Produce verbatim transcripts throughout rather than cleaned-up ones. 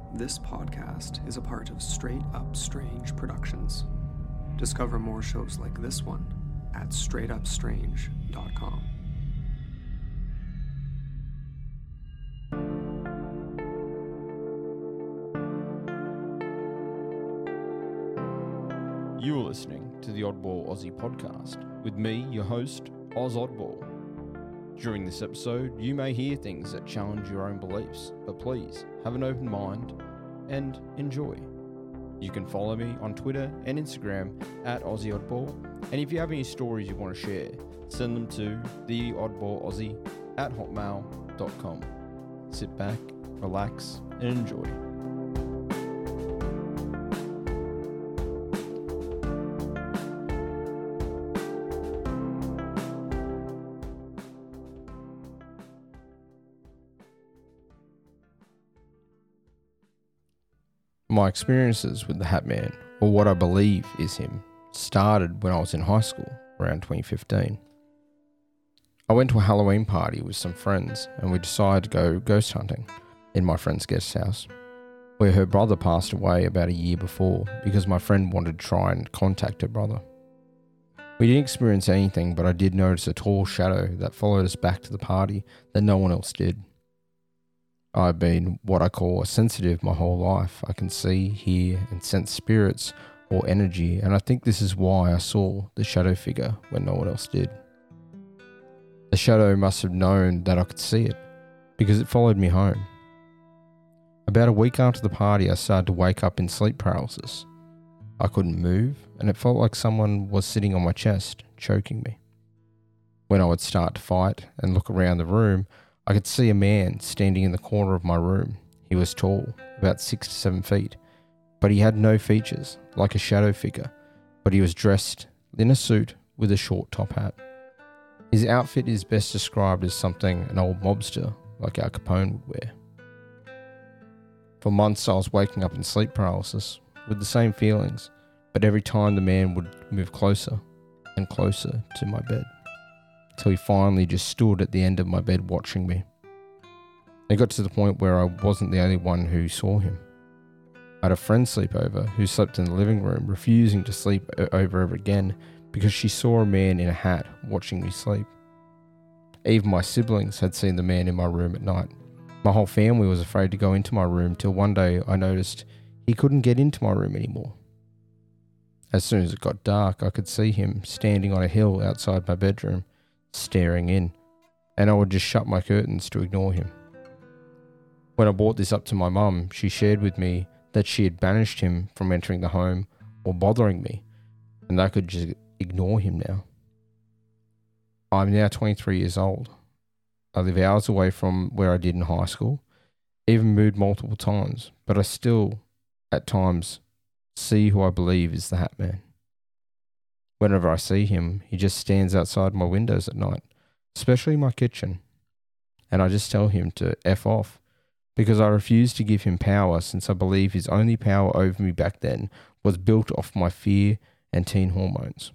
This podcast is a part of Straight Up Strange Productions. Discover more shows like this one at straight up strange dot com. You are listening to the Oddball Aussie podcast with me, your host, Oz Oddball. During this episode, you may hear things that challenge your own beliefs, but please have an open mind and enjoy. You can follow me on Twitter and Instagram at Aussie Oddball, and if you have any stories you want to share, send them to the oddball aussie at hotmail dot com. Sit back, relax, and enjoy. My experiences with the Hat Man, or what I believe is him, started when I was in high school, around twenty fifteen. I went to a Halloween party with some friends and we decided to go ghost hunting in my friend's guest house, where her brother passed away about a year before because my friend wanted to try and contact her brother. We didn't experience anything, but I did notice a tall shadow that followed us back to the party that no one else did. I've been what I call a sensitive my whole life. I can see, hear, and sense spirits or energy, and I think this is why I saw the shadow figure when no one else did. The shadow must have known that I could see it, because it followed me home. About a week after the party, I started to wake up in sleep paralysis. I couldn't move, and it felt like someone was sitting on my chest, choking me. When I would start to fight and look around the room, I could see a man standing in the corner of my room. He was tall, about six to seven feet, but he had no features, like a shadow figure, but he was dressed in a suit with a short top hat. His outfit is best described as something an old mobster like Al Capone would wear. For months I was waking up in sleep paralysis with the same feelings, but every time the man would move closer and closer to my bed, till he finally just stood at the end of my bed watching me. It got to the point where I wasn't the only one who saw him. I had a friend sleep over who slept in the living room, refusing to sleep over ever again because she saw a man in a hat watching me sleep. Even my siblings had seen the man in my room at night. My whole family was afraid to go into my room till one day I noticed he couldn't get into my room anymore. As soon as it got dark, I could see him standing on a hill outside my bedroom, staring in, and I would just shut my curtains to ignore him. When I brought this up to my mum, she shared with me that she had banished him from entering the home or bothering me, and I could just ignore him now. I'm now twenty-three years old. I live hours away from where I did in high school, even moved multiple times, but I still, at times, see who I believe is the Hat Man. Whenever I see him, he just stands outside my windows at night, especially my kitchen, and I just tell him to F off, because I refuse to give him power since I believe his only power over me back then was built off my fear and teen hormones.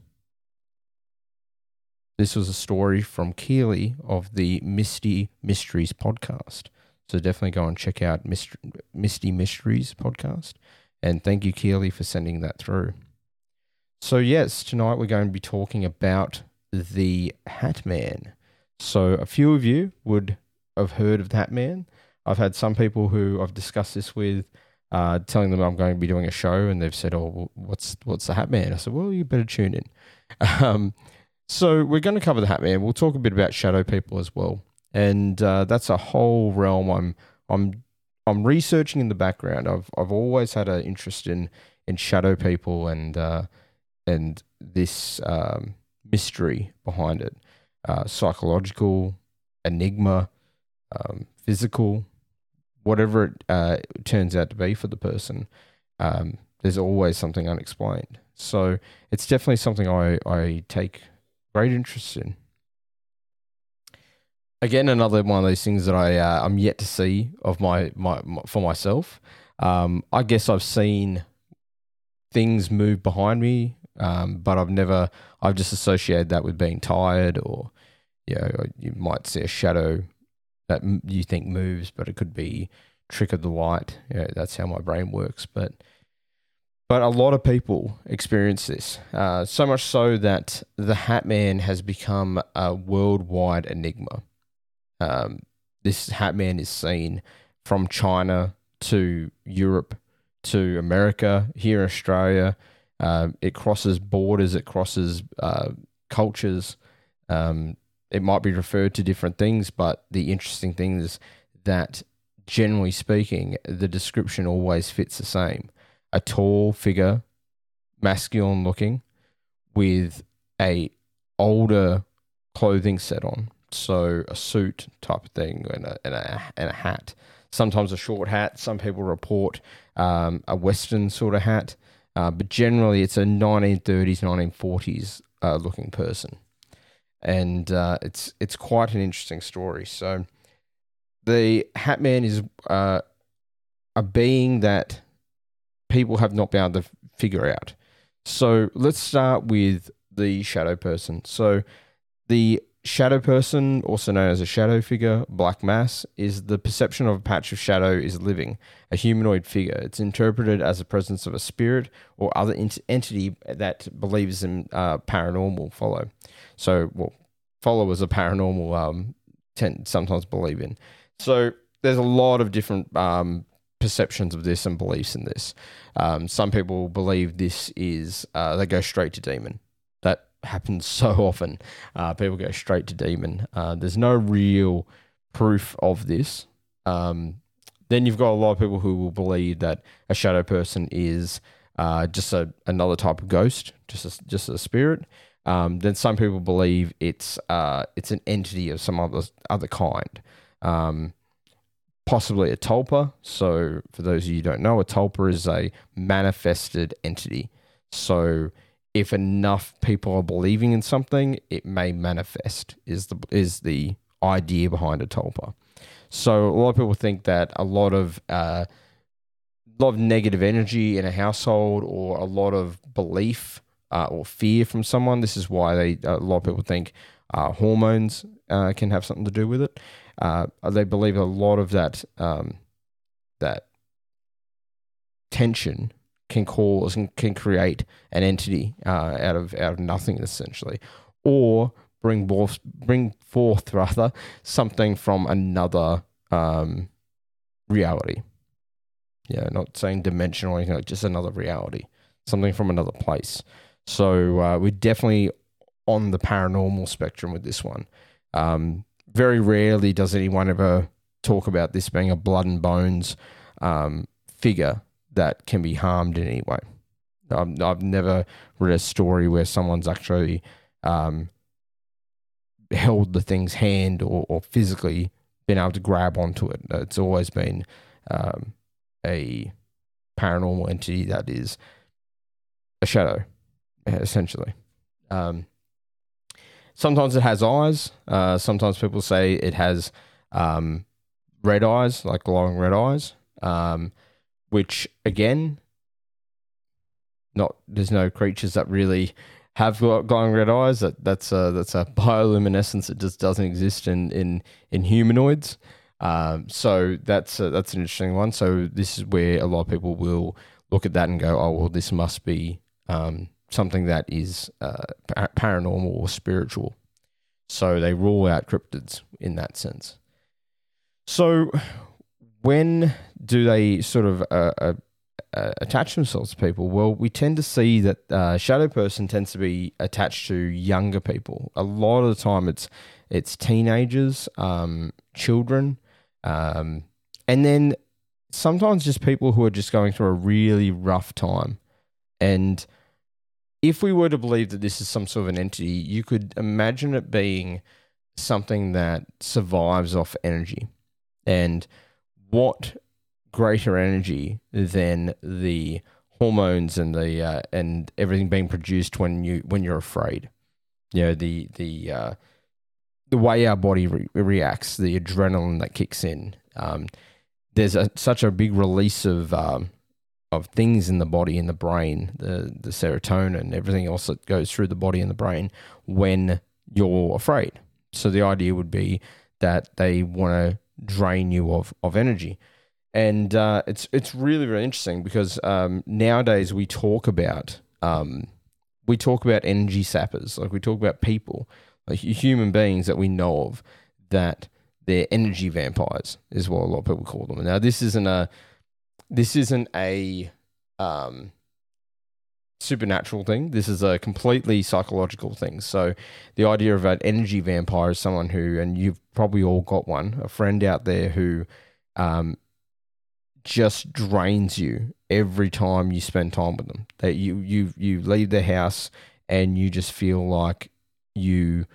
This was a story from Keely of the Misty Mysteries podcast, so definitely go and check out Myst- Misty Mysteries podcast, and thank you, Keely, for sending that through. So yes, tonight we're going to be talking about the Hat Man. So a few of you would have heard of the Hat Man. I've had some people who I've discussed this with, uh, telling them I'm going to be doing a show, and they've said, "Oh, well, what's what's the Hat Man?" I said, "Well, you better tune in." Um, so we're going to cover the Hat Man. We'll talk a bit about shadow people as well, and uh, that's a whole realm. I'm I'm I'm researching in the background. I've I've always had an interest in in shadow people and. Uh, and this um, mystery behind it, uh, psychological, enigma, um, physical, whatever it uh, turns out to be for the person, um, there's always something unexplained. So it's definitely something I, I take great interest in. Again, another one of those things that I, uh, I'm yet to see of my, my, my for myself. Um, I guess I've seen things move behind me, Um, but I've never, I've just associated that with being tired, or, you know, you might see a shadow that you think moves, but it could be trick of the light. Yeah, that's how my brain works. But but a lot of people experience this, uh, so much so that the Hat Man has become a worldwide enigma. Um, this Hat Man is seen from China to Europe to America, here in Australia. Uh, it crosses borders, it crosses uh, cultures. Um, it might be referred to different things, but the interesting thing is that, generally speaking, the description always fits the same. A tall figure, masculine looking, with a older clothing set on. So a suit type of thing and a, and a, and a hat. Sometimes a short hat. Some people report um, a Western sort of hat. Uh, but generally it's a nineteen thirties, nineteen forties uh, looking person. And uh, it's it's quite an interesting story. So the Hat Man is uh, a being that people have not been able to figure out. So let's start with the shadow person. So the shadow person, also known as a shadow figure, black mass, is the perception of a patch of shadow is living, a humanoid figure. It's interpreted as the presence of a spirit or other ent- entity that believes in uh, paranormal follow. So, well, followers of paranormal um, tend sometimes believe in. So there's a lot of different um, perceptions of this and beliefs in this. Um, some people believe this is, uh, they go straight to demon. That happens so often. Uh, people go straight to demon. Uh, there's no real proof of this. Um, then you've got a lot of people who will believe that a shadow person is uh, just a, another type of ghost, just a, just a spirit. Um, then some people believe it's uh, it's an entity of some other other kind, um, possibly a tulpa. So for those of you who don't know, a tulpa is a manifested entity. So if enough people are believing in something, it may manifest, is the is the idea behind a tulpa. So a lot of people think that a lot of uh, a lot of negative energy in a household or a lot of belief uh, or fear from someone. This is why they a lot of people think uh, hormones uh, can have something to do with it. Uh, they believe a lot of that um, that tension can cause and can create an entity uh, out of out of nothing, essentially, or bring forth bring forth rather something from another um, reality. Yeah, not saying dimension or anything, like just another reality, something from another place. So uh, we're definitely on the paranormal spectrum with this one. Um, very rarely does anyone ever talk about this being a blood and bones um, figure that can be harmed in any way. Um, I've never read a story where someone's actually um, held the thing's hand or, or physically been able to grab onto it. It's always been um, a paranormal entity that is a shadow, essentially. Um, sometimes it has eyes. Uh, sometimes people say it has um, red eyes, like glowing red eyes. Um, which again, not there's no creatures that really have glowing red eyes. That that's a that's a bioluminescence that just doesn't exist in in in humanoids. Um, so that's a, that's an interesting one. So this is where a lot of people will look at that and go, oh well, this must be um, something that is uh, paranormal or spiritual. So they rule out cryptids in that sense. So when do they sort of uh, uh, uh, attach themselves to people? Well, we tend to see that uh, shadow person tends to be attached to younger people. A lot of the time it's it's teenagers, um, children, um, and then sometimes just people who are just going through a really rough time. And if we were to believe that this is some sort of an entity, you could imagine it being something that survives off energy. And what greater energy than the hormones and the uh, and everything being produced when you when you're afraid? You know, the the uh, the way our body re- reacts, the adrenaline that kicks in. Um, there's a, such a big release of um, of things in the body, in the brain, the the serotonin and everything else that goes through the body and the brain when you're afraid. So the idea would be that they want to drain you of, of energy. And uh, it's it's really really interesting because um, nowadays we talk about um, we talk about energy sappers, like we talk about people, like human beings that we know of that they're energy vampires is what a lot of people call them. Now this isn't a this isn't a um, supernatural thing. This is a completely psychological thing. So the idea of an energy vampire is someone who, and you've probably all got one, a friend out there who um, just drains you every time you spend time with them. That you you you leave their house and you just feel like you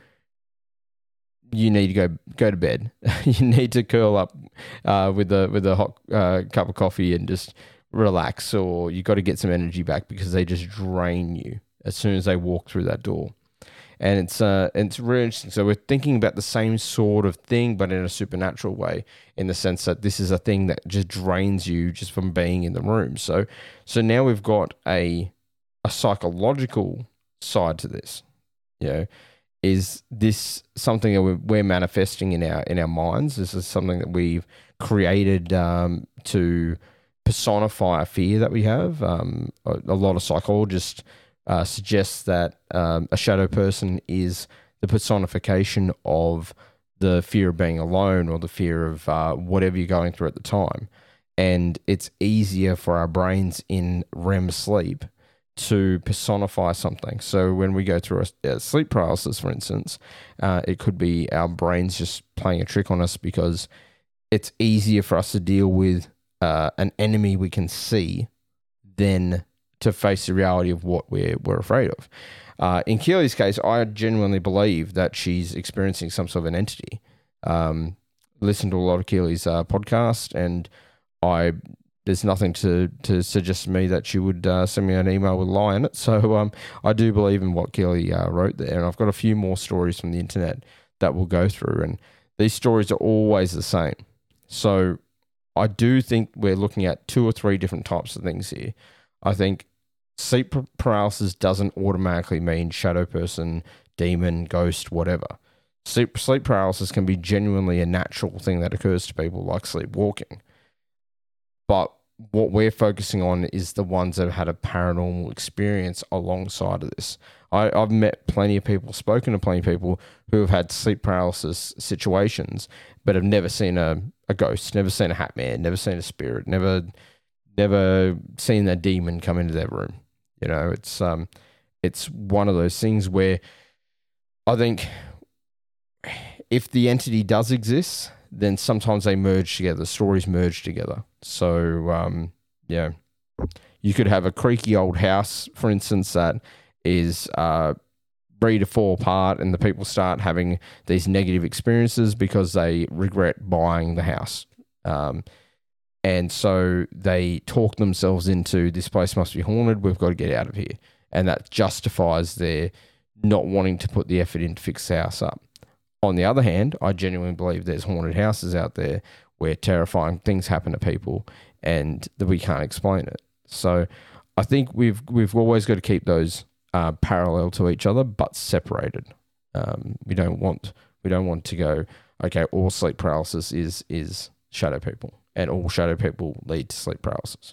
you need to go go to bed. You need to curl up uh, with a with a hot uh, cup of coffee and just relax, or you got to get some energy back because they just drain you as soon as they walk through that door. And it's uh, it's really interesting. So we're thinking about the same sort of thing, but in a supernatural way, in the sense that this is a thing that just drains you just from being in the room. So so now we've got a a psychological side to this. You know, is this something that we're, we're manifesting in our in our minds? This is something that we've created um, to personify a fear that we have. Um, a, a lot of psychologists Uh, suggests that um, a shadow person is the personification of the fear of being alone or the fear of uh, whatever you're going through at the time. And it's easier for our brains in R E M sleep to personify something. So when we go through a, a sleep paralysis, for instance, uh, it could be our brains just playing a trick on us because it's easier for us to deal with uh, an enemy we can see than to face the reality of what we're, we're afraid of. Uh, in Keely's case, I genuinely believe that she's experiencing some sort of an entity. Um, listened to a lot of Keely's uh, podcast, and I there's nothing to, to suggest to me that she would uh, send me an email with a lie in it. So um, I do believe in what Keely uh, wrote there, and I've got a few more stories from the internet that we'll go through, and these stories are always the same. So I do think we're looking at two or three different types of things here. I think sleep paralysis doesn't automatically mean shadow person, demon, ghost, whatever. Sleep, sleep paralysis can be genuinely a natural thing that occurs to people like sleepwalking. But what we're focusing on is the ones that have had a paranormal experience alongside of this. I, I've met plenty of people, spoken to plenty of people who have had sleep paralysis situations, but have never seen a, a ghost, never seen a hat man, never seen a spirit, never never seen a demon come into their room. You know, it's um, it's one of those things where I think if the entity does exist, then sometimes they merge together. Stories merge together. So, um, yeah, you could have a creaky old house, for instance, that is uh, ready to fall apart, and the people start having these negative experiences because they regret buying the house. Um, And so they talk themselves into, this place must be haunted, we've got to get out of here. And that justifies their not wanting to put the effort in to fix the house up. On the other hand, I genuinely believe there's haunted houses out there where terrifying things happen to people and that we can't explain it. So I think we've we've always got to keep those uh, parallel to each other but separated. Um, we don't want we don't want to go, okay, all sleep paralysis is is shadow people. And all shadow people lead to sleep paralysis.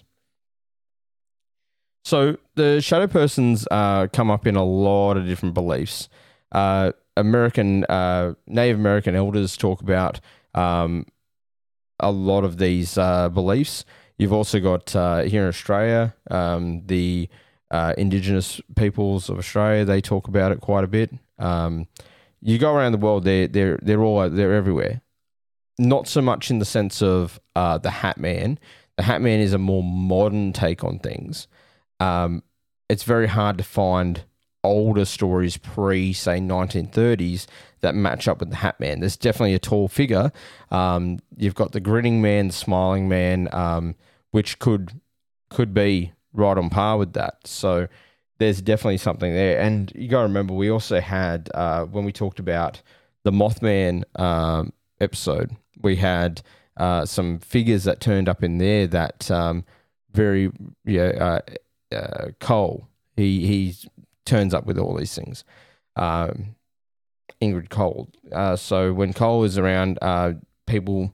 So the shadow persons uh, come up in a lot of different beliefs. Uh, American uh, Native American elders talk about um, a lot of these uh, beliefs. You've also got uh, here in Australia, um, the uh, Indigenous peoples of Australia. They talk about it quite a bit. Um, you go around the world, they're they're they're all they're everywhere. Not so much in the sense of uh, the Hat Man. The Hat Man is a more modern take on things. Um, it's very hard to find older stories pre, say, nineteen thirties that match up with the Hat Man. There's definitely a tall figure. Um, you've got the grinning man, the smiling man, um, which could could be right on par with that. So there's definitely something there. And you got to remember, we also had, uh, when we talked about the Mothman um, episode, we had uh, some figures that turned up in there that um, very, yeah, uh, uh, Cole, he he turns up with all these things. Um, Ingrid Cole. Uh, so when Cole is around, uh, people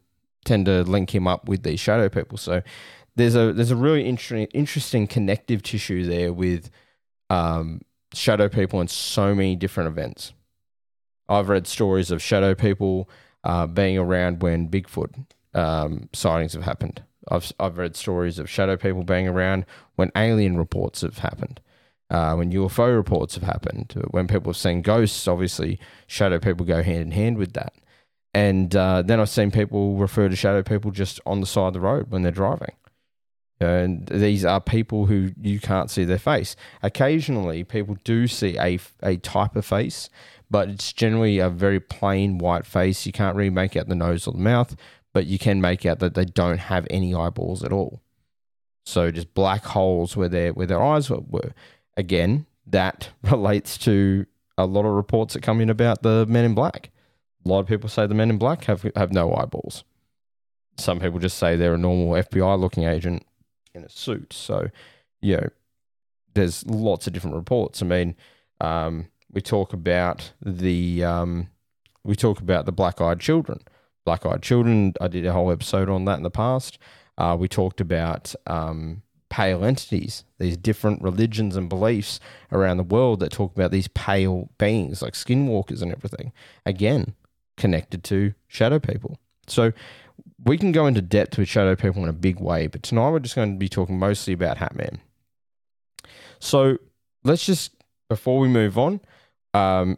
tend to link him up with these shadow people. So there's a there's a really interesting interesting connective tissue there with um, shadow people and so many different events. I've read stories of shadow people uh, being around when Bigfoot um, sightings have happened. I've I've read stories of shadow people being around when alien reports have happened, uh, when U F O reports have happened, when people have seen ghosts. Obviously, shadow people go hand in hand with that. And uh, then I've seen people refer to shadow people just on the side of the road when they're driving. And these are people who you can't see their face. Occasionally, people do see a, a type of face, but it's generally a very plain white face. You can't really make out the nose or the mouth, but you can make out that they don't have any eyeballs at all. So just black holes where their where their eyes were. Again, that relates to a lot of reports that come in about the Men in Black. A lot of people say the Men in Black have have no eyeballs. Some people just say they're a normal F B I-looking agent in a suit. So, you know, there's lots of different reports. I mean, um, we talk about the um, we talk about the black-eyed children. Black-eyed children. I did a whole episode on that in the past. Uh, we talked about um, pale entities, these different religions and beliefs around the world that talk about these pale beings like skinwalkers and everything. Again, connected to shadow people. So we can go into depth with shadow people in a big way, but tonight we're just going to be talking mostly about Hatman. So let's just, before we move on, um,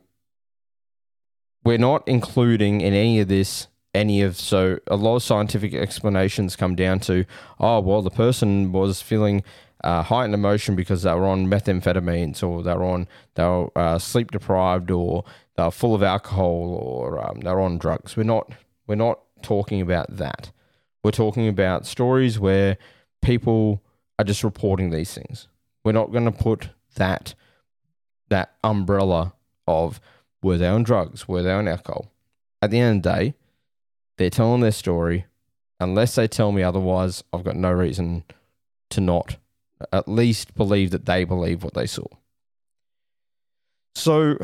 we're not including in any of this any of, so a lot of scientific explanations come down to, oh, well, the person was feeling uh, heightened emotion because they were on methamphetamines, or they were on, they were uh, sleep deprived, or they were full of alcohol, or um, they're on drugs. We're not, we're not talking about that. We're talking about stories where people are just reporting these things. We're not going to put that, that umbrella of were they on drugs, were they on alcohol. At the end of the day, they're telling their story. Unless they tell me otherwise, I've got no reason to not at least believe that they believe what they saw. So,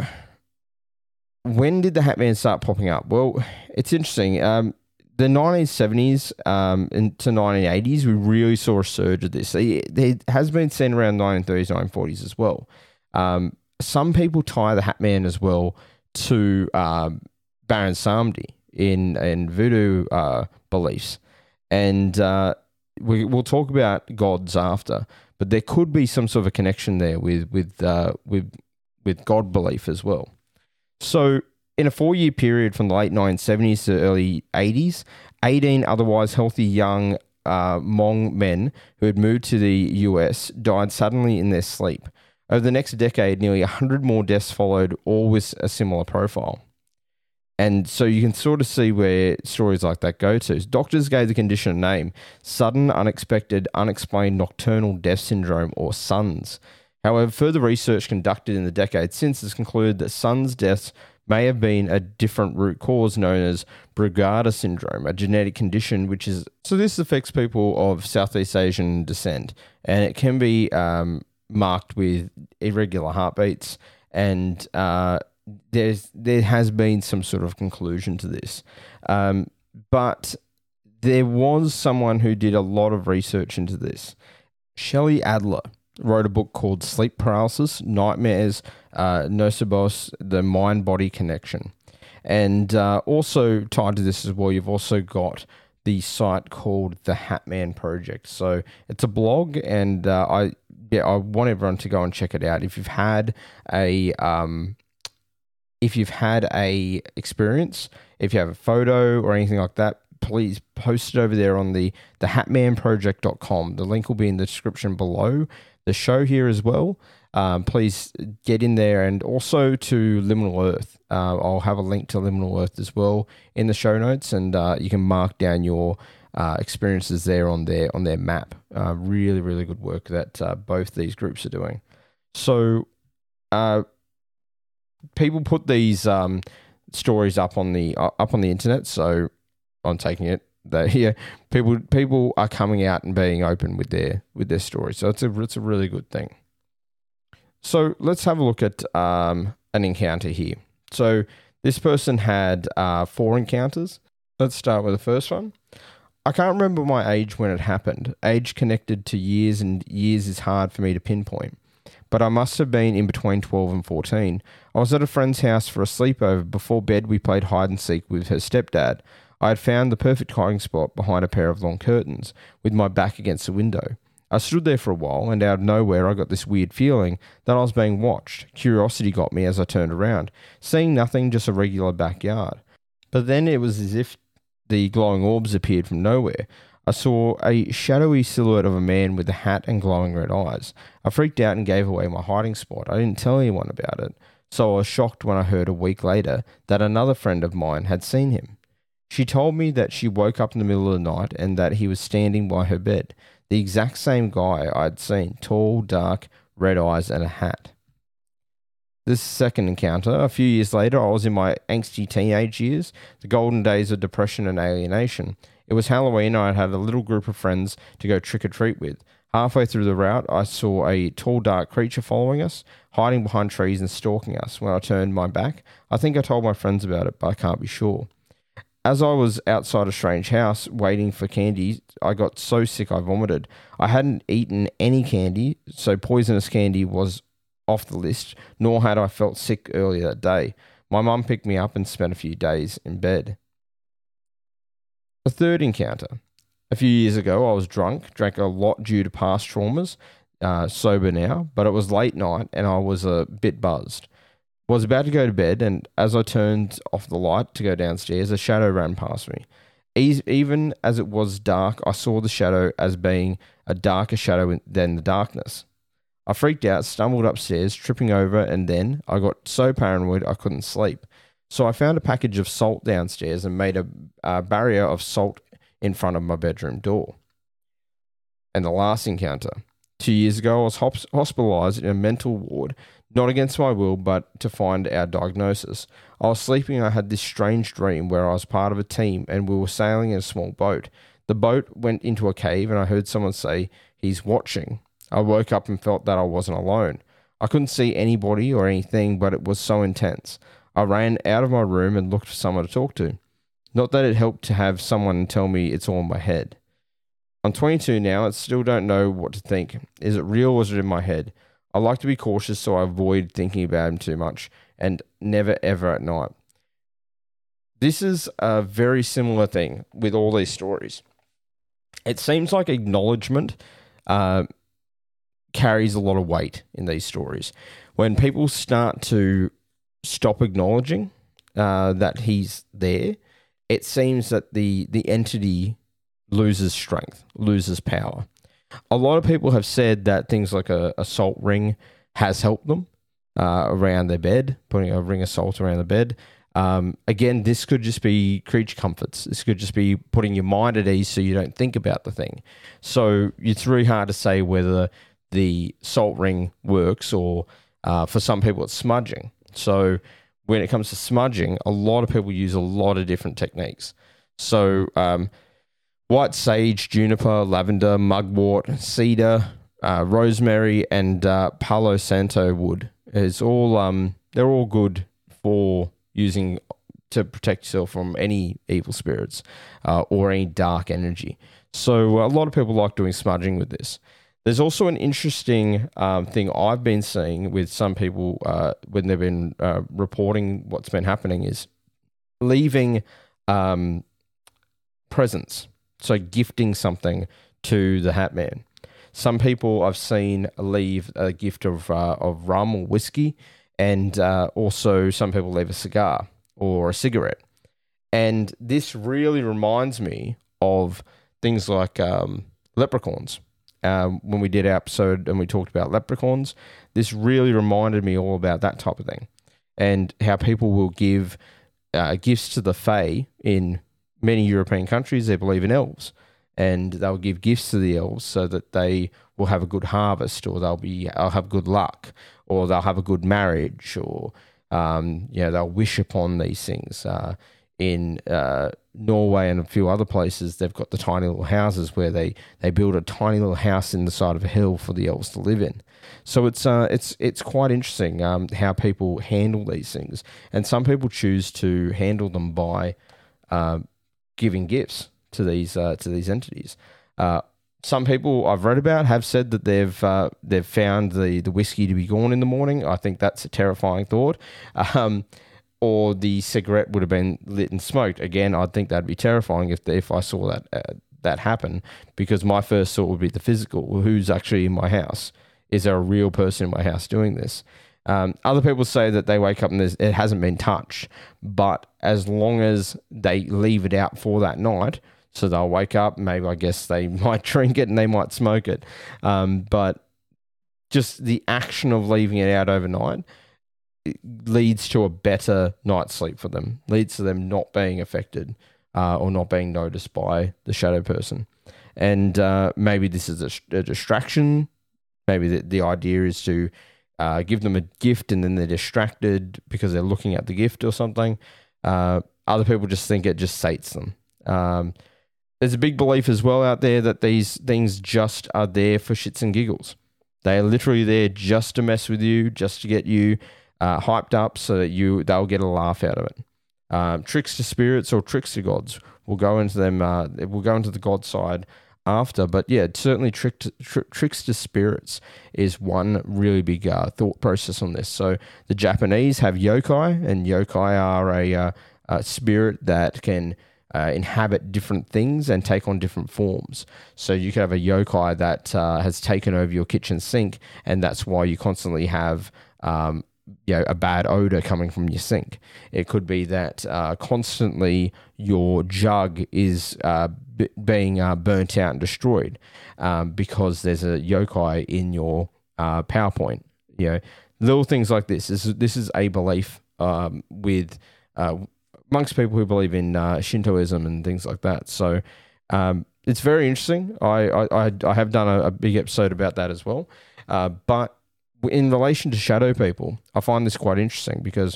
when did the Hatman start popping up? Well, it's interesting. Um, the nineteen seventies um, into nineteen eighties, we really saw a surge of this. It has been seen around nineteen thirties, nineteen forties as well. Um, some people tie the Hatman as well to um, Baron Samedi in in voodoo uh, beliefs, and uh, we, we'll talk about gods after. But there could be some sort of a connection there with with uh, with with God belief as well. So, in a four-year period from the late nineteen seventies to early eighties, eighteen otherwise healthy young uh, Hmong men who had moved to the U S died suddenly in their sleep. Over the next decade, nearly one hundred more deaths followed, all with a similar profile. And so you can sort of see where stories like that go to. Doctors gave the condition a name: sudden, unexpected, unexplained nocturnal death syndrome, or S U N S. However, further research conducted in the decades since has concluded that S U N S deaths may have been a different root cause known as Brugada syndrome, a genetic condition which is... So this affects people of Southeast Asian descent, and it can be um, marked with irregular heartbeats, and uh, there's there has been some sort of conclusion to this. Um, but there was someone who did a lot of research into this. Shelley Adler wrote a book called Sleep Paralysis, Nightmares, uh, Nocebos, The Mind-Body Connection. And uh, also tied to this as well, you've also got the site called the Hatman Project. So it's a blog, and uh, I yeah I want everyone to go and check it out. If you've had a um, if you've had a experience, if you have a photo or anything like that, please post it over there on the the hatman project dot com. The link will be in the description below the show here as well. Um, please get in there, and also to Liminal Earth. Uh, I'll have a link to Liminal Earth as well in the show notes, and uh, you can mark down your uh, experiences there on their on their map. Uh, really, really good work that uh, both these groups are doing. So, uh, people put these um, stories up on the uh, up on the internet. So, I'm taking it that yeah, people people are coming out and being open with their with their stories. So it's a it's a really good thing. So let's have a look at um, an encounter here. So this person had uh, four encounters. Let's start with the first one. I can't remember my age when it happened. Age connected to years and years is hard for me to pinpoint. But I must have been in between twelve and fourteen. I was at a friend's house for a sleepover. Before bed, we played hide and seek with her stepdad. I had found the perfect hiding spot behind a pair of long curtains, with my back against the window. I stood there for a while, and out of nowhere I got this weird feeling that I was being watched. Curiosity got me as I turned around, seeing nothing, just a regular backyard. But then it was as if the glowing orbs appeared from nowhere. I saw a shadowy silhouette of a man with a hat and glowing red eyes. I freaked out and gave away my hiding spot. I didn't tell anyone about it, so I was shocked when I heard a week later that another friend of mine had seen him. She told me that she woke up in the middle of the night and that he was standing by her bed. The exact same guy I'd seen, tall, dark, red eyes and a hat. This second encounter, a few years later, I was in my angsty teenage years, the golden days of depression and alienation. It was Halloween and I had a little group of friends to go trick-or-treat with. Halfway through the route, I saw a tall, dark creature following us, hiding behind trees and stalking us. When I turned my back, I think I told my friends about it, but I can't be sure. As I was outside a strange house waiting for candy, I got so sick I vomited. I hadn't eaten any candy, so poisonous candy was off the list, nor had I felt sick earlier that day. My mum picked me up and spent a few days in bed. A third encounter. A few years ago, I was drunk, drank a lot due to past traumas, uh, sober now, but it was late night and I was a bit buzzed. Was about to go to bed, and as I turned off the light to go downstairs, a shadow ran past me. E- even as it was dark, I saw the shadow as being a darker shadow than the darkness. I freaked out, stumbled upstairs, tripping over, and then I got so paranoid I couldn't sleep. So I found a package of salt downstairs and made a, a barrier of salt in front of my bedroom door. And the last encounter. Two years ago, I was hosp- hospitalized in a mental ward, not against my will, but to find our diagnosis. I was sleeping and I had this strange dream where I was part of a team and we were sailing in a small boat. The boat went into a cave and I heard someone say, "He's watching." I woke up and felt that I wasn't alone. I couldn't see anybody or anything, but it was so intense. I ran out of my room and looked for someone to talk to. Not that it helped to have someone tell me it's all in my head. I'm twenty-two now and still don't know what to think. Is it real or is it in my head? I like to be cautious, so I avoid thinking about him too much and never ever at night. This is a very similar thing with all these stories. It seems like acknowledgement uh, carries a lot of weight in these stories. When people start to stop acknowledging uh, that he's there, it seems that the, the entity loses strength, loses power. A lot of people have said that things like a, a salt ring has helped them uh, around their bed, putting a ring of salt around the bed. Um, again, this could just be creature comforts. This could just be putting your mind at ease so you don't think about the thing. So it's really hard to say whether the salt ring works or uh, for some people it's smudging. So when it comes to smudging, a lot of people use a lot of different techniques. So um, white sage, juniper, lavender, mugwort, cedar, uh, rosemary, and uh, Palo Santo wood is all. Um, they're all good for using to protect yourself from any evil spirits uh, or any dark energy. So a lot of people like doing smudging with this. There's also an interesting um, thing I've been seeing with some people uh, when they've been uh, reporting what's been happening is leaving um, presents. So gifting something to the Hat Man. Some people I've seen leave a gift of uh, of rum or whiskey, and uh, also some people leave a cigar or a cigarette. And this really reminds me of things like um, leprechauns. Um, when we did our episode and we talked about leprechauns, this really reminded me all about that type of thing and how people will give uh, gifts to the Fae in many European countries. They believe in elves, and they'll give gifts to the elves so that they will have a good harvest, or they'll be they'll have good luck, or they'll have a good marriage, or um, you know, they'll wish upon these things. Uh, in uh, Norway and a few other places, they've got the tiny little houses where they, they build a tiny little house in the side of a hill for the elves to live in. So it's uh, it's it's quite interesting um, how people handle these things, and some people choose to handle them by uh, giving gifts to these uh, to these entities. Uh, some people I've read about have said that they've uh, they've found the the whiskey to be gone in the morning. I think that's a terrifying thought. Um, or the cigarette would have been lit and smoked. Again, I'd think that'd be terrifying if if I saw that uh, that happen, because my first thought would be the physical. Well, who's actually in my house? Is there a real person in my house doing this? Um, other people say that they wake up and it hasn't been touched, but as long as they leave it out for that night, so they'll wake up, maybe I guess they might drink it and they might smoke it. Um, but just the action of leaving it out overnight leads to a better night's sleep for them, leads to them not being affected uh, or not being noticed by the shadow person. And uh, maybe this is a, a distraction. Maybe the, the idea is to uh, give them a gift and then they're distracted because they're looking at the gift or something. Uh, other people just think it just sates them. Um, there's a big belief as well out there that these things just are there for shits and giggles. They are literally there just to mess with you, just to get you uh, hyped up so that you they'll get a laugh out of it. Um, trickster spirits or trickster gods, we'll go into them. Uh, we'll go into the god side after, but yeah, certainly trick, tri- trickster spirits is one really big uh, thought process on this. So the Japanese have yokai, and yokai are a, uh, a spirit that can uh, inhabit different things and take on different forms. So you could have a yokai that uh, has taken over your kitchen sink, and that's why you constantly have um, you know, a bad odor coming from your sink. It could be that uh, constantly your jug is uh, b- being uh, burnt out and destroyed um, because there's a yokai in your uh, PowerPoint. You know, little things like this. This is, this is a belief um, with uh, amongst people who believe in uh, Shintoism and things like that. So um, it's very interesting. I I, I have done a, a big episode about that as well. Uh, but in relation to shadow people, I find this quite interesting because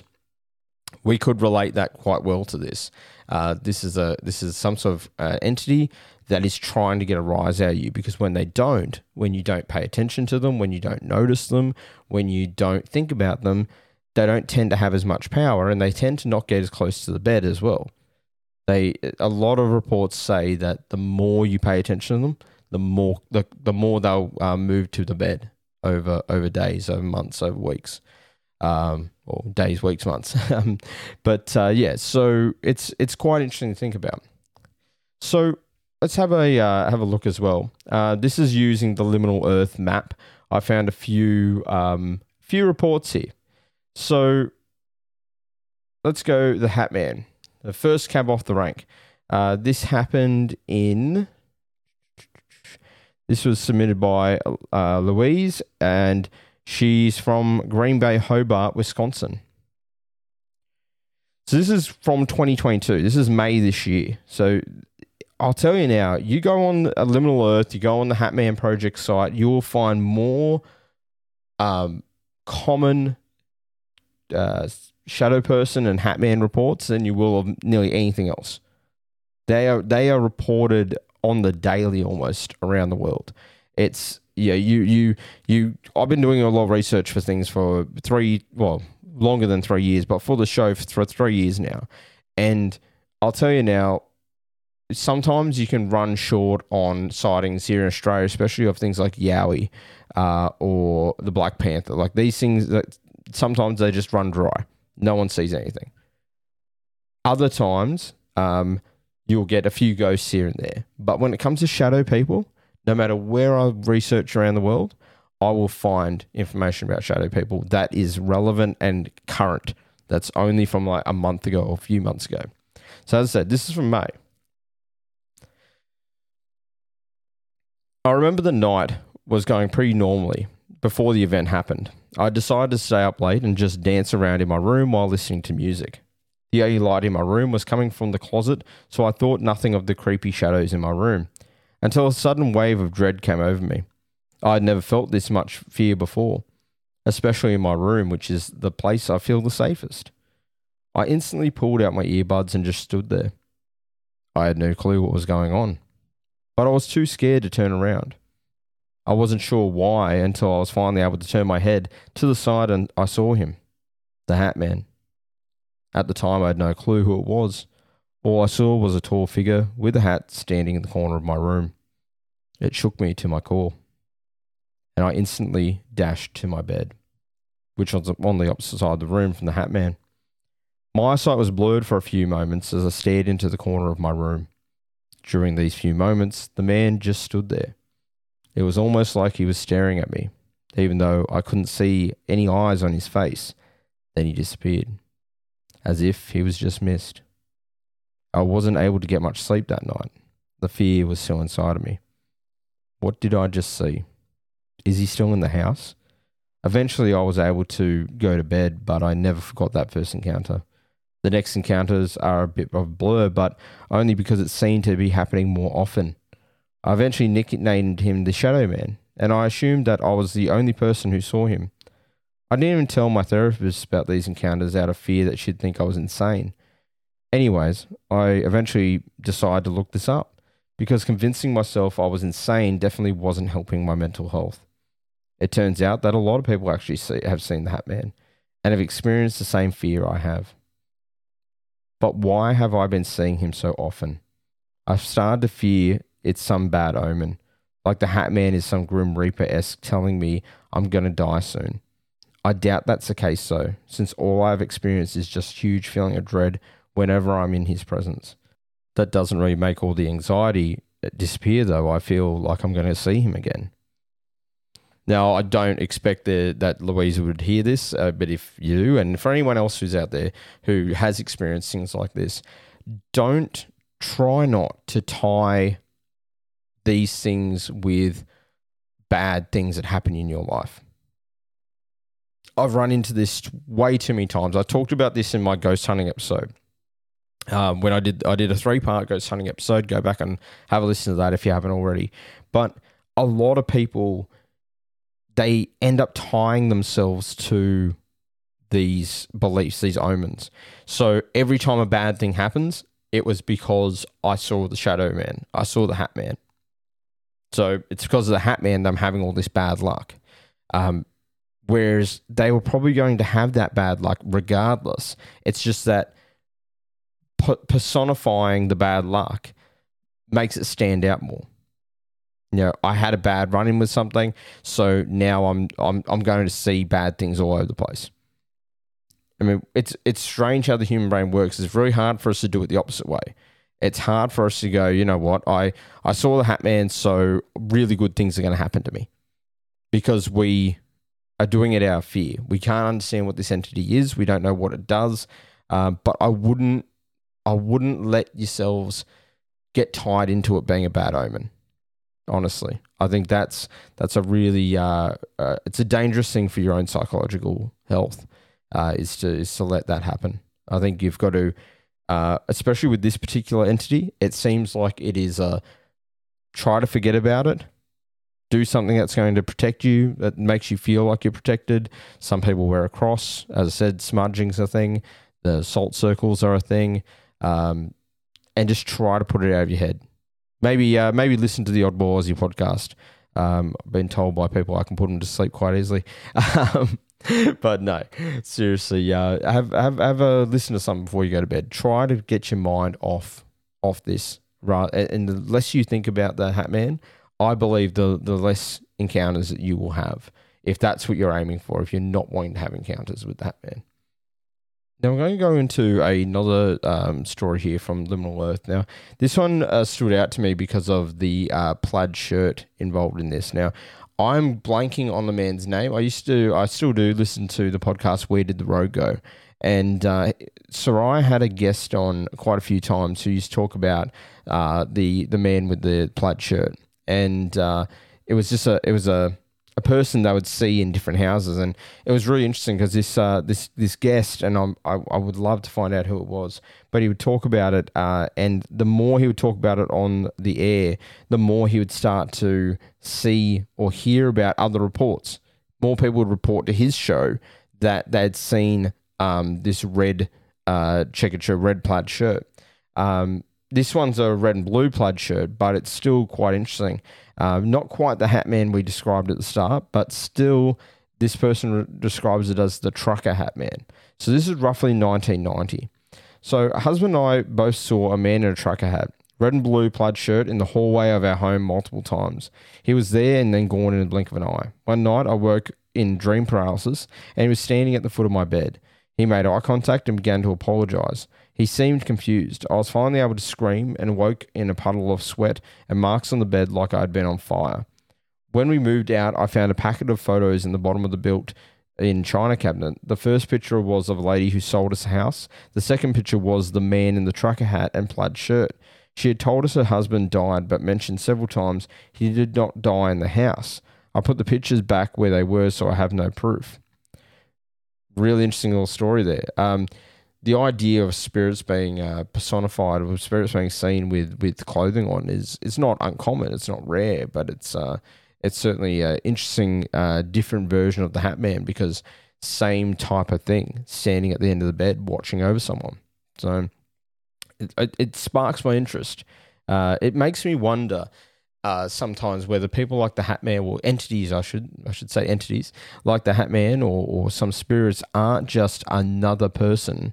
we could relate that quite well to this. Uh, this is a this is some sort of uh, entity that is trying to get a rise out of you, because when they don't, when you don't pay attention to them, when you don't notice them, when you don't think about them, they don't tend to have as much power, and they tend to not get as close to the bed as well. They a lot of reports say that the more you pay attention to them, the more the the more they'll uh, move to the bed. over over days, over months, over weeks, um, or days, weeks, months. um, but uh, yeah, so it's it's quite interesting to think about. So let's have a uh, have a look as well. Uh, this is using the Liminal Earth map. I found a few um, few reports here. So let's go the Hat Man, the first cab off the rank. Uh, this happened in. This was submitted by uh, Louise, and she's from Green Bay, Hobart, Wisconsin. So this is from twenty twenty-two. This is May this year. So I'll tell you now, you go on a Liminal Earth, you go on the Hat Man Project site, you will find more um, common uh, Shadow Person and Hat Man reports than you will of nearly anything else. They are they are reported on the daily almost around the world. It's yeah, you you you I've been doing a lot of research for things for three well, longer than three years, but for the show for three years now. And I'll tell you now, sometimes you can run short on sightings here in Australia, especially of things like Yowie uh, or the Black Panther. Like these things that sometimes they just run dry. No one sees anything. Other times, um, you'll get a few ghosts here and there. But when it comes to shadow people, no matter where I research around the world, I will find information about shadow people that is relevant and current. That's only from like a month ago or a few months ago. So as I said, this is from May. I remember the night was going pretty normally before the event happened. I decided to stay up late and just dance around in my room while listening to music. The only light in my room was coming from the closet, so I thought nothing of the creepy shadows in my room, until a sudden wave of dread came over me. I had never felt this much fear before, especially in my room, which is the place I feel the safest. I instantly pulled out my earbuds and just stood there. I had no clue what was going on, but I was too scared to turn around. I wasn't sure why until I was finally able to turn my head to the side and I saw him, the Hat Man. At the time, I had no clue who it was All I saw was a tall figure with a hat standing in the corner of my room. It shook me to my core, and I instantly dashed to my bed, which was on the opposite side of the room from the Hat Man. My eyesight was blurred for a few moments as I stared into the corner of my room. During these few moments, the man just stood there. It was almost like he was staring at me, even though I couldn't see any eyes on his face. Then he disappeared, as if he was just missed. I wasn't able to get much sleep that night. The fear was still inside of me. What did I just see? Is he still in the house? Eventually, I was able to go to bed, but I never forgot that first encounter. The next encounters are a bit of a blur, but only because it seemed to be happening more often. I eventually nicknamed him the Shadow Man, and I assumed that I was the only person who saw him. I didn't even tell my therapist about these encounters out of fear that she'd think I was insane. Anyways, I eventually decided to look this up, because convincing myself I was insane definitely wasn't helping my mental health. It turns out that a lot of people actually see, have seen the Hat Man and have experienced the same fear I have. But why have I been seeing him so often? I've started to fear it's some bad omen, like the Hat Man is some Grim Reaper-esque telling me I'm going to die soon. I doubt that's the case though, since all I've experienced is just huge feeling of dread whenever I'm in his presence. That doesn't really make all the anxiety disappear though. I feel like I'm going to see him again. Now, I don't expect the, that Louisa would hear this, uh, but if you do, and for anyone else who's out there who has experienced things like this, don't try not to tie these things with bad things that happen in your life. I've run into this way too many times. I talked about this in my ghost hunting episode. Um, when I did I did a three-part ghost hunting episode. Go back and have a listen to that if you haven't already. But a lot of people, they end up tying themselves to these beliefs, these omens. So every time a bad thing happens, it was because I saw the Shadow Man. I saw the Hat Man. So it's because of the Hat Man that I'm having all this bad luck. Um, whereas they were probably going to have that bad luck regardless. It's just that personifying the bad luck makes it stand out more. You know, I had a bad run-in with something, so now I'm I'm I'm going to see bad things all over the place. I mean, it's it's strange how the human brain works. It's very hard for us to do it the opposite way. It's hard for us to go, you know what, I, I saw the Hat Man, so really good things are going to happen to me. Because we are doing it out of fear. We can't understand what this entity is. We don't know what it does. Um, but I wouldn't I wouldn't let yourselves get tied into it being a bad omen. Honestly, I think that's that's a really uh, uh, it's a dangerous thing for your own psychological health. Uh, is to is to let that happen. I think you've got to, uh, especially with this particular entity. It seems like it is a try to forget about it. Do something that's going to protect you, that makes you feel like you're protected. Some people wear a cross. As I said, smudging's a thing. The salt circles are a thing. Um, and just try to put it out of your head. Maybe uh, maybe listen to the Oddball Aussie podcast. Um, I've been told by people I can put them to sleep quite easily. Um, but no, seriously, uh, have, have have a listen to something before you go to bed. Try to get your mind off off this. Right, and the less you think about the Hat Man, I believe the the less encounters that you will have, if that's what you're aiming for, if you're not wanting to have encounters with the Hat Man. Now, I'm going to go into another um, story here from Liminal Earth. Now, this one uh, stood out to me because of the uh, plaid shirt involved in this. Now, I'm blanking on the man's name. I used to, I still do listen to the podcast Where Did the Road Go? And uh, Sarai had a guest on quite a few times who used to talk about uh, the the man with the plaid shirt. And uh, it was just a, it was a, a person they would see in different houses, and it was really interesting because this uh, this this guest, and I'm, I I would love to find out who it was, but he would talk about it, uh, and the more he would talk about it on the air, the more he would start to see or hear about other reports. More people would report to his show that they'd seen um, this red uh, checkered shirt, red plaid shirt. Um, this one's a red and blue plaid shirt, but it's still quite interesting. Uh, not quite the Hat Man we described at the start, but still this person re- describes it as the trucker Hat Man. So this is roughly nineteen ninety. So, a husband and I both saw a man in a trucker hat, red and blue plaid shirt, in the hallway of our home multiple times. He was there and then gone in a blink of an eye. One night, I woke in dream paralysis, and he was standing at the foot of my bed. He made eye contact and began to apologise. He seemed confused. I was finally able to scream and woke in a puddle of sweat and marks on the bed like I had been on fire. When we moved out, I found a packet of photos in the bottom of the built-in china cabinet. The first picture was of a lady who sold us a house. The second picture was the man in the trucker hat and plaid shirt. She had told us her husband died, but mentioned several times he did not die in the house. I put the pictures back where they were, so I have no proof. Really interesting little story there. Um, the idea of spirits being uh, personified, of spirits being seen with, with clothing on, is is not uncommon. It's not rare, but it's uh, it's certainly an interesting, uh, different version of the Hat Man, because same type of thing, standing at the end of the bed, watching over someone. So it, it, it sparks my interest. Uh, it makes me wonder uh, sometimes whether people like the Hat Man, or entities, I should I should say entities, like the Hat Man or, or some spirits aren't just another person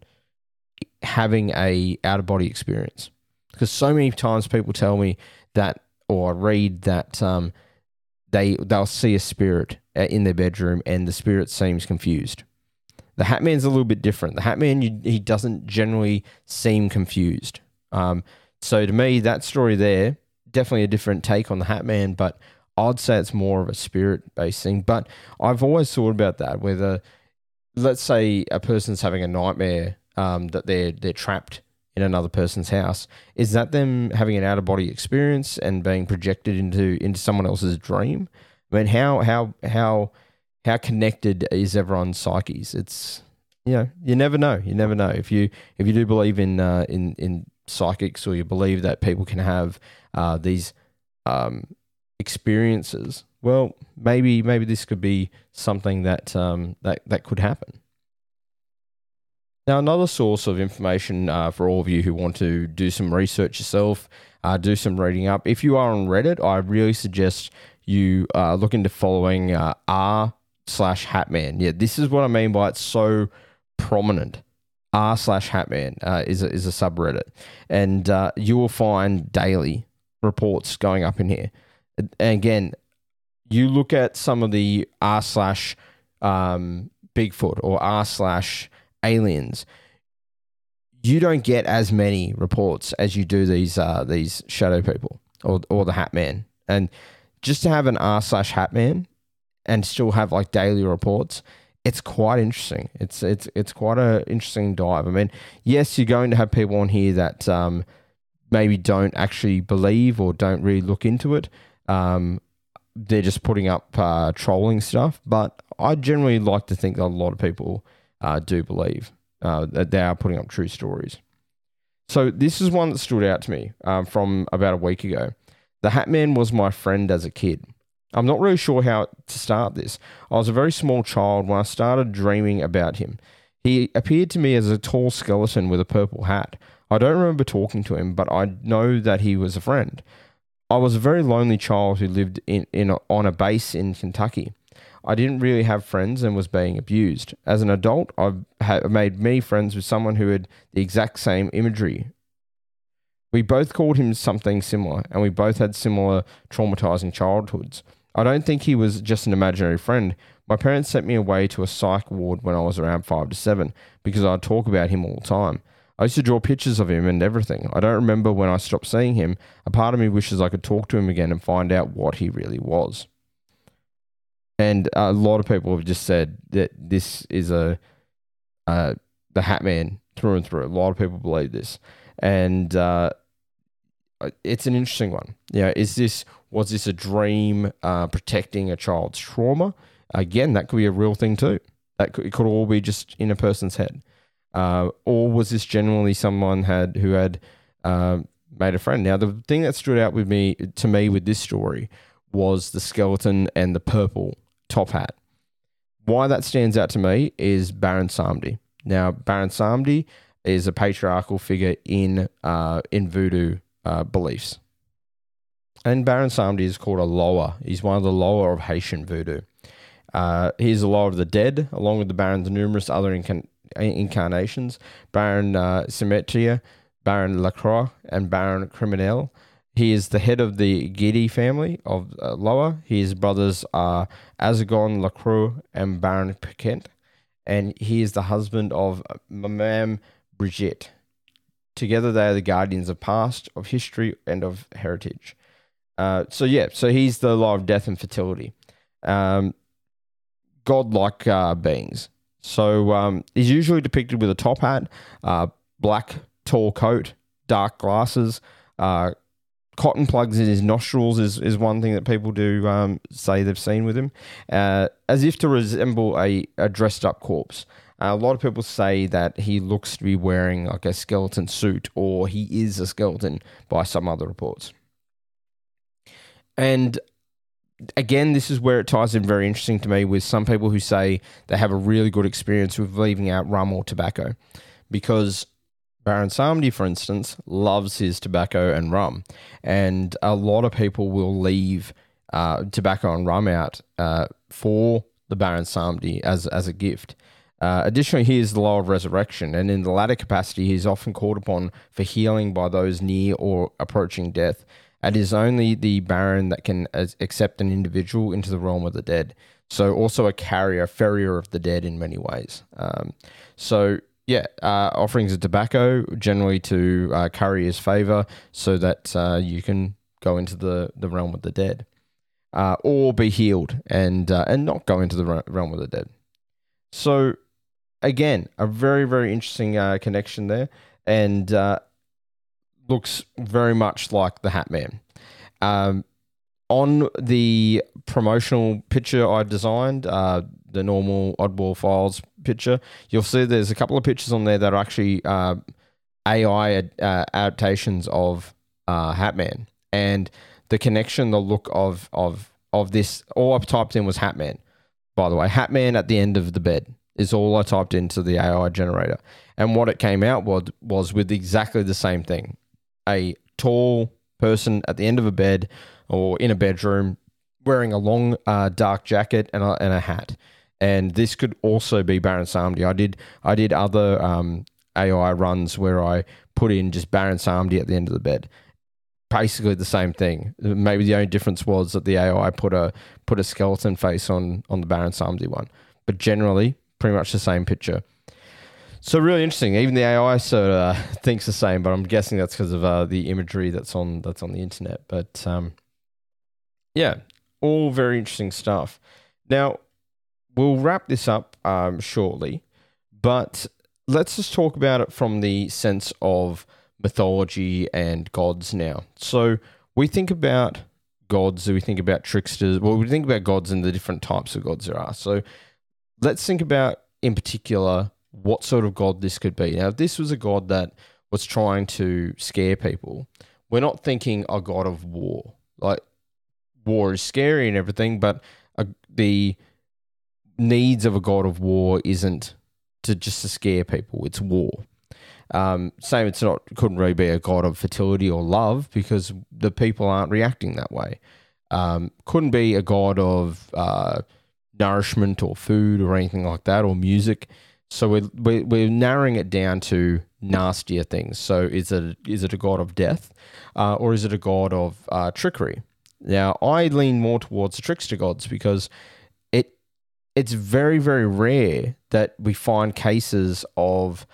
having a out-of-body experience. Because so many times people tell me that, or read that um, they, they'll see a spirit in their bedroom and the spirit seems confused. The Hat Man's a little bit different. The Hat Man, you, he doesn't generally seem confused. Um, so to me, that story there, definitely a different take on the Hat Man, but I'd say it's more of a spirit-based thing. But I've always thought about that, whether, let's say a person's having a nightmare um, that they're they're trapped in another person's house. Is that them having an out-of-body experience and being projected into into someone else's dream? I mean, how how how how connected is everyone's psyches? It's, you know, you never know. You never know. If you if you do believe in uh, in in psychics, or you believe that people can have uh, these um, experiences, well, maybe maybe this could be something that um, that that could happen. Now, another source of information uh, for all of you who want to do some research yourself, uh, do some reading up. If you are on Reddit, I really suggest you uh, look into following uh, r slash Hatman. Yeah, this is what I mean by it's so prominent. r slash Hatman uh, is a, is a subreddit, and uh, you will find daily reports going up in here. And again, you look at some of the r slash um, Bigfoot or r slash aliens, you don't get as many reports as you do these uh, these shadow people or or the Hat Man. And just to have an r slash Hatman and still have like daily reports, it's quite interesting. It's it's it's quite an interesting dive. I mean, yes, you're going to have people on here that um, maybe don't actually believe or don't really look into it. Um, they're just putting up uh, trolling stuff. But I generally like to think that a lot of people uh, do believe uh, that they are putting up true stories. So this is one that stood out to me um, from about a week ago. The Hat Man was my friend as a kid. I'm not really sure how to start this. I was a very small child when I started dreaming about him. He appeared to me as a tall skeleton with a purple hat. I don't remember talking to him, but I know that he was a friend. I was a very lonely child who lived in, in a, on a base in Kentucky. I didn't really have friends and was being abused. As an adult, I've had, made many friends with someone who had the exact same imagery. We both called him something similar, and we both had similar traumatizing childhoods. I don't think he was just an imaginary friend. My parents sent me away to a psych ward when I was around five to seven because I'd talk about him all the time. I used to draw pictures of him and everything. I don't remember when I stopped seeing him. A part of me wishes I could talk to him again and find out what he really was. And a lot of people have just said that this is a uh, the Hat Man through and through. A lot of people believe this, and uh, it's an interesting one. Yeah, is this was this a dream uh, protecting a child's trauma? Again, that could be a real thing too. That could, it could all be just in a person's head, uh, or was this genuinely someone had who had uh, made a friend? Now, the thing that stood out with me to me with this story was the skeleton and the purple top hat. Why that stands out to me is Baron Samedi. Now, Baron Samedi is a patriarchal figure in uh, in voodoo uh, beliefs. And Baron Samedi is called a loa. He's one of the loa of Haitian voodoo. Uh, he's the loa of the dead, along with the barons of numerous other incan- incarnations: Baron uh, Symmetria, Baron Lacroix, and Baron Criminel. He is the head of the Guidi family of uh, Loa. His brothers are Azagon, Lacroix, and Baron Piquet, and he is the husband of Madame Brigitte. Together, they are the guardians of past, of history, and of heritage. Uh, so yeah, so he's the law of death and fertility. Um, godlike uh, beings. So um, he's usually depicted with a top hat, uh, black tall coat, dark glasses, uh, cotton plugs in his nostrils is, is one thing that people do um, say they've seen with him, uh, as if to resemble a, a dressed up corpse. Uh, a lot of people say that he looks to be wearing like a skeleton suit, or he is a skeleton by some other reports. And again, this is where it ties in very interesting to me with some people who say they have a really good experience with leaving out rum or tobacco, because Baron Samedi, for instance, loves his tobacco and rum, and a lot of people will leave uh, tobacco and rum out uh, for the Baron Samedi as as a gift. Uh, additionally, he is the law of resurrection, and in the latter capacity, he is often called upon for healing by those near or approaching death. It is only the Baron that can accept an individual into the realm of the dead. So also a carrier, ferrier of the dead in many ways. Um, so yeah, uh, offerings of tobacco generally to uh, curry his favor so that uh, you can go into the, the realm of the dead, uh, or be healed and uh, and not go into the realm of the dead. So again, a very, very interesting uh, connection there, and uh, looks very much like the Hat Man. Um, on the promotional picture I designed, uh, the normal Oddball Files picture, you'll see there's a couple of pictures on there that are actually uh, A I uh, adaptations of uh, Hat Man, and the connection, the look of of of this, all I've typed in was Hat Man. By the way, Hat Man at the end of the bed is all I typed into the A I generator, and what it came out was was with exactly the same thing: a tall person at the end of a bed or in a bedroom wearing a long uh, dark jacket and a, and a hat. And this could also be Baron Samedi. I did I did other um, A I runs where I put in just Baron Samedi at the end of the bed. Basically the same thing. Maybe the only difference was that the A I put a put a skeleton face on on the Baron Samedi one, but generally pretty much the same picture. So really interesting. Even the A I sort of thinks the same, but I'm guessing that's because of uh, the imagery that's on that's on the internet. But um, yeah, all very interesting stuff. Now, we'll wrap this up um, shortly, but let's just talk about it from the sense of mythology and gods now. So we think about gods, we think about tricksters, well, we think about gods and the different types of gods there are. So let's think about, in particular, what sort of god this could be. Now, if this was a god that was trying to scare people, we're not thinking a god of war. Like, war is scary and everything, but a, the needs of a god of war isn't to just to scare people. It's war. Um, same, it's not couldn't really be a god of fertility or love because the people aren't reacting that way. Um, couldn't be a god of uh, nourishment or food or anything like that, or music. So we're, we're we're narrowing it down to nastier things. So is it is it a god of death, uh, or is it a god of uh, trickery? Now, I lean more towards the trickster gods because it it's very, very rare that we find cases of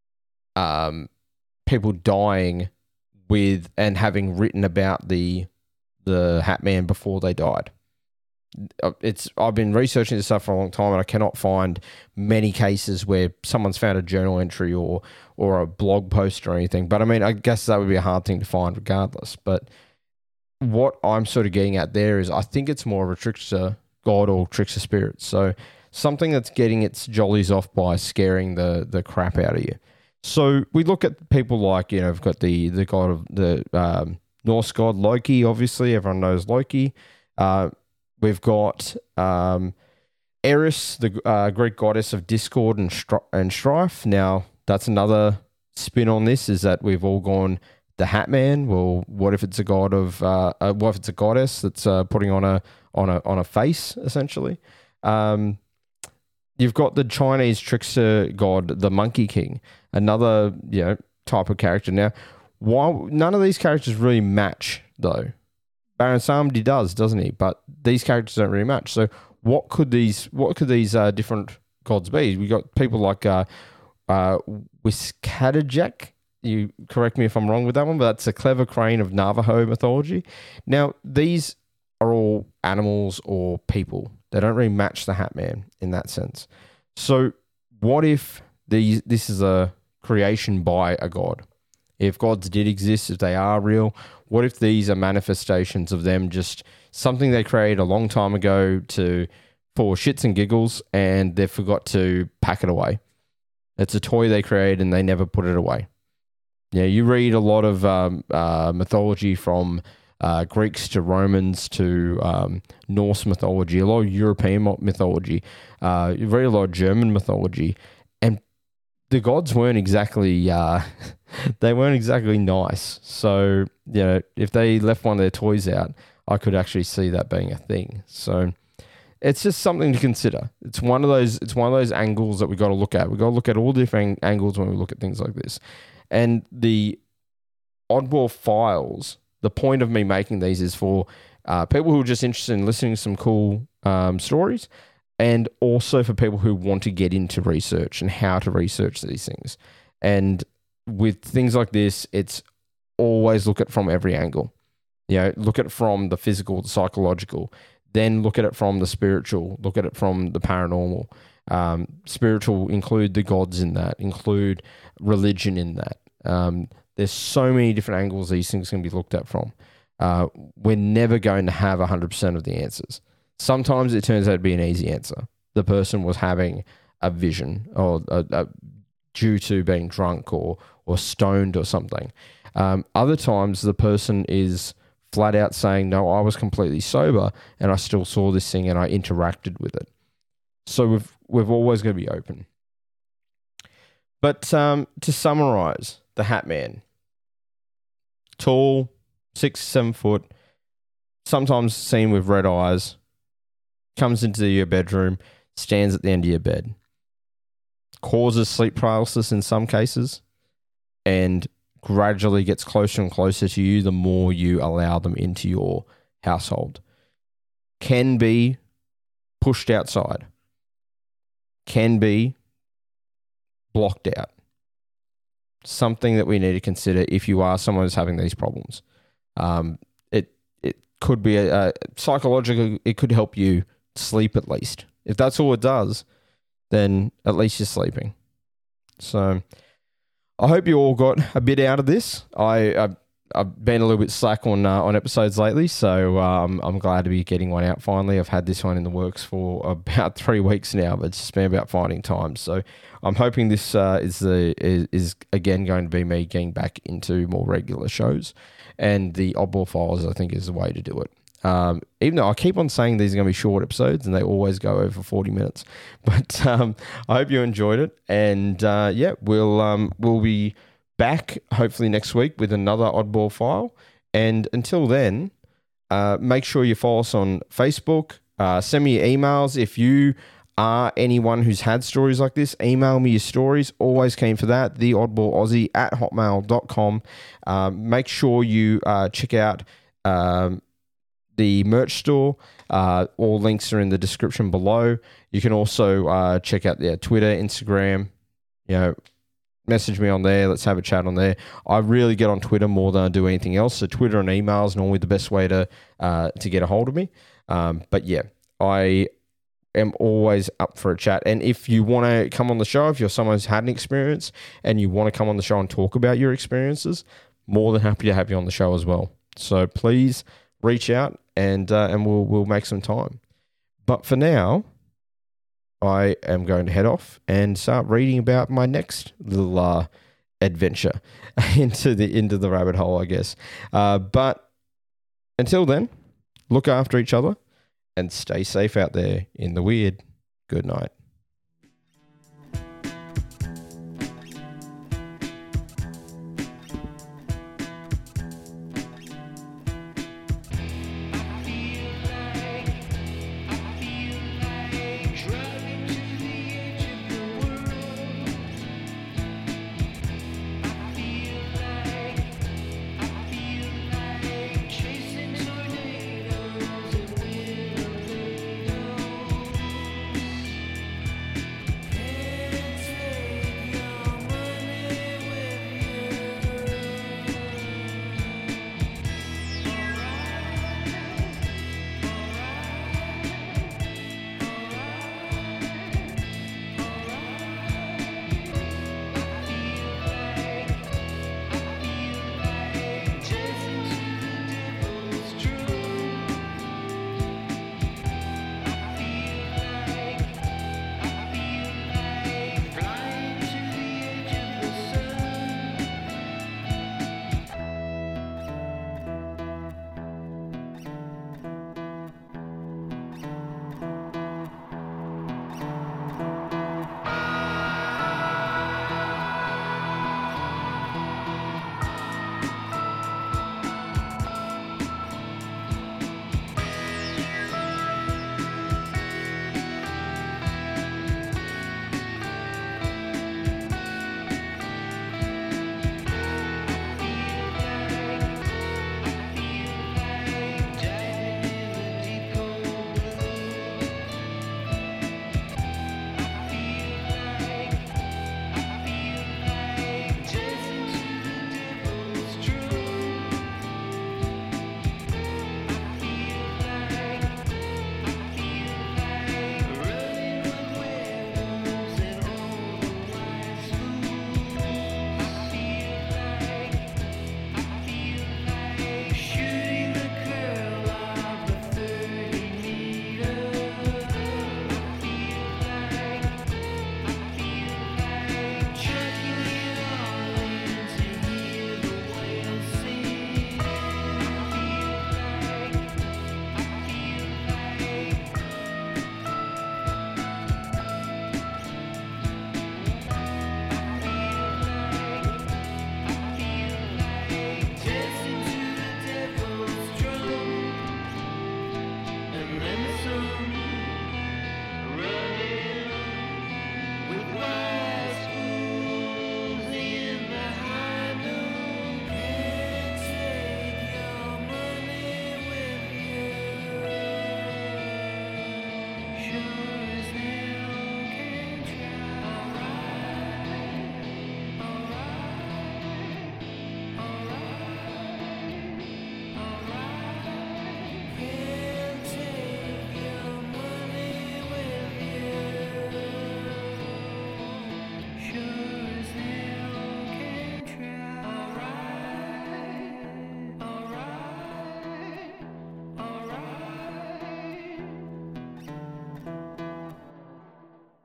um, people dying with and having written about the the Hat Man before they died. It's I've been researching this stuff for a long time, and I cannot find many cases where someone's found a journal entry or or a blog post or anything. But I mean, I guess that would be a hard thing to find regardless. But what I'm sort of getting at there is I think it's more of a trickster god or trickster spirit. So something that's getting its jollies off by scaring the the crap out of you. So we look at people like, you know, we've got the the god of the um, Norse god Loki. Obviously, everyone knows Loki. Uh, we've got um, Eris, the uh, Greek goddess of discord and stri- and strife. Now that's another spin on this, is that we've all gone the Hat Man. Well, what if it's a god of uh, uh, what if it's a goddess that's uh, putting on a on a on a face essentially? Um, you've got the Chinese trickster god, the Monkey King, another you know type of character. Now, why none of these characters really match though? Baron Samedi does, doesn't he? But these characters don't really match. So what could these what could these uh, different gods be? We got people like uh, uh, Whiskadajak. You correct me if I'm wrong with that one, but that's a clever crane of Navajo mythology. Now, these are all animals or people. They don't really match the Hat Man in that sense. So what if these this is a creation by a god? If gods did exist, if they are real, what if these are manifestations of them just something they created a long time ago to for shits and giggles, and they forgot to pack it away? It's a toy they created and they never put it away. Yeah, you read a lot of um, uh, mythology from uh, Greeks to Romans to um, Norse mythology, a lot of European mythology. Uh, you read a lot of German mythology, and the gods weren't exactly uh, they weren't exactly nice. So you know, if they left one of their toys out, I could actually see that being a thing. So it's just something to consider. It's one of those. It's one of those angles that we got to look at. We got to look at all different angles when we look at things like this. And the Oddball Files, the point of me making these is for uh, people who are just interested in listening to some cool um, stories, and also for people who want to get into research and how to research these things. And with things like this, it's always look at it from every angle. You know, look at it from the physical, the psychological, then look at it from the spiritual, look at it from the paranormal. Um, spiritual, include the gods in that, include religion in that. Um, there's so many different angles these things can be looked at from. Uh, we're never going to have one hundred percent of the answers. Sometimes it turns out to be an easy answer. The person was having a vision or a, a, due to being drunk or, or stoned or something. Um, other times the person is flat out saying, no, I was completely sober and I still saw this thing and I interacted with it. So we've we've always got to be open. But um, to summarize, the Hat Man. Tall, six, seven foot, sometimes seen with red eyes, comes into your bedroom, stands at the end of your bed, causes sleep paralysis in some cases, and gradually gets closer and closer to you the more you allow them into your household. Can be pushed outside. Can be blocked out. Something that we need to consider if you are someone who's having these problems. Um, it it could be a, a psychological. It could help you sleep at least. If that's all it does, then at least you're sleeping. So I hope you all got a bit out of this. I I've, I've been a little bit slack on uh, on episodes lately, so um, I'm glad to be getting one out finally. I've had this one in the works for about three weeks now, but it's just been about finding time. So I'm hoping this uh, is the is, is again going to be me getting back into more regular shows, and the Oddball Files I think is the way to do it. Um, even though I keep on saying these are going to be short episodes and they always go over forty minutes, but um, I hope you enjoyed it, and uh, yeah, we'll um, we'll be back hopefully next week with another Oddball File. And until then, uh, make sure you follow us on Facebook. Uh, send me your emails. If you are anyone who's had stories like this, email me your stories. Always keen for that. the oddball aussie at hotmail dot com. Um, make sure you uh, check out um, the merch store. Uh, all links are in the description below. You can also uh, check out their Twitter, Instagram, you know, message me on there. Let's have a chat on there. I really get on Twitter more than I do anything else. So Twitter and email is normally the best way to uh, to get a hold of me. Um, but yeah, I am always up for a chat. And if you want to come on the show, if you're someone who's had an experience and you want to come on the show and talk about your experiences, more than happy to have you on the show as well. So please reach out and uh, and we'll we'll make some time. But for now, I am going to head off and start reading about my next little uh, adventure into the into the rabbit hole, I guess. Uh, but until then, look after each other and stay safe out there in the weird. Good night.